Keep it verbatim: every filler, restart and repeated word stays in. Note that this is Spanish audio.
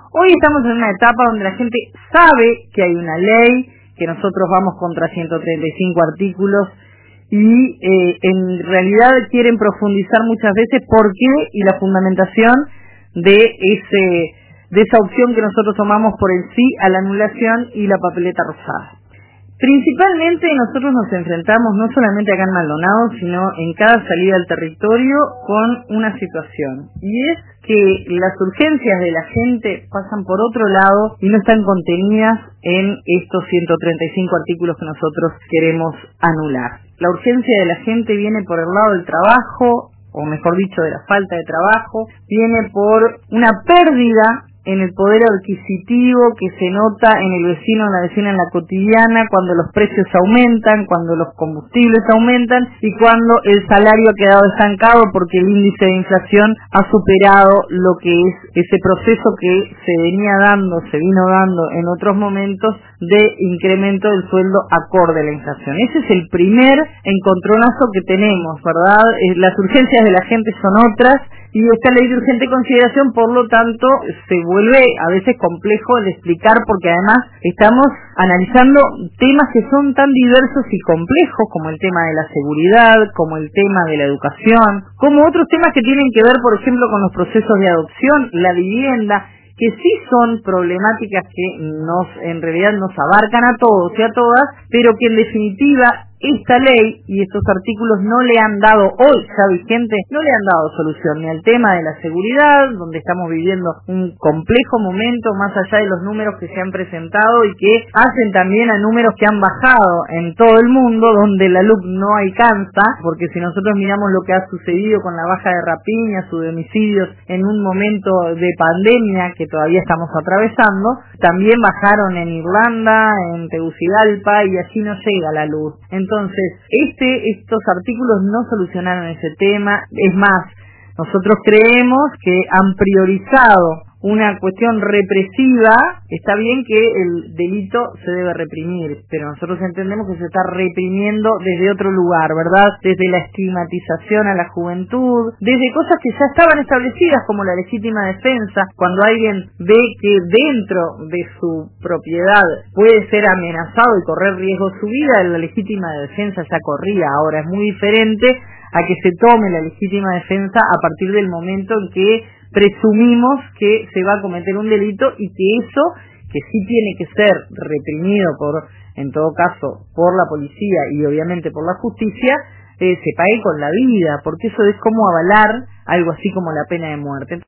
Hoy estamos en una etapa donde la gente sabe que hay una ley, que nosotros vamos contra ciento treinta y cinco artículos y eh, en realidad quieren profundizar muchas veces por qué y la fundamentación de ese de esa opción que nosotros tomamos por el sí a la anulación y la papeleta rosada. Principalmente nosotros nos enfrentamos no solamente acá en Maldonado, sino en cada salida al territorio con una situación, y es que las urgencias de la gente pasan por otro lado y no están contenidas en estos ciento treinta y cinco artículos que nosotros queremos anular. La urgencia de la gente viene por el lado del trabajo, o mejor dicho, de la falta de trabajo, viene por una pérdida en el poder adquisitivo que se nota en el vecino, en la vecina, en la cotidiana, cuando los precios aumentan, cuando los combustibles aumentan y cuando el salario ha quedado estancado porque el índice de inflación ha superado lo que es ese proceso que se venía dando, se vino dando en otros momentos de incremento del sueldo acorde a la inflación. Ese es el primer encontronazo que tenemos, ¿verdad? Las urgencias de la gente son otras, y esta ley de urgente consideración, por lo tanto, se vuelve a veces complejo de explicar porque además estamos analizando temas que son tan diversos y complejos como el tema de la seguridad, como el tema de la educación, como otros temas que tienen que ver, por ejemplo, con los procesos de adopción, la vivienda, que sí son problemáticas que nos, en realidad nos abarcan a todos y a todas, pero que en definitiva esta ley y estos artículos no le han dado, hoy ya vigente, no le han dado solución ni al tema de la seguridad, donde estamos viviendo un complejo momento más allá de los números que se han presentado y que hacen también a números que han bajado en todo el mundo, donde la luz no alcanza, porque si nosotros miramos lo que ha sucedido con la baja de rapiñas o de homicidios en un momento de pandemia que todavía estamos atravesando, también bajaron en Irlanda, en Tegucigalpa, y allí no llega la luz. Entonces, este, estos artículos no solucionaron ese tema. Es más, nosotros creemos que han priorizado una cuestión represiva. Está bien que el delito se debe reprimir, pero nosotros entendemos que se está reprimiendo desde otro lugar, ¿verdad? Desde la estigmatización a la juventud, desde cosas que ya estaban establecidas como la legítima defensa. Cuando alguien ve que dentro de su propiedad puede ser amenazado y correr riesgo su vida, la legítima defensa ya corría. Ahora es muy diferente a que se tome la legítima defensa a partir del momento en que presumimos que se va a cometer un delito y que eso, que sí tiene que ser reprimido por, en todo caso, por la policía y obviamente por la justicia, eh, se pague con la vida, porque eso es como avalar algo así como la pena de muerte.